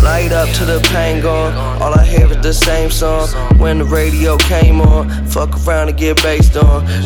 Light up to the pain gone. All I hear is the same song. When the radio came on, fuck around and get based on.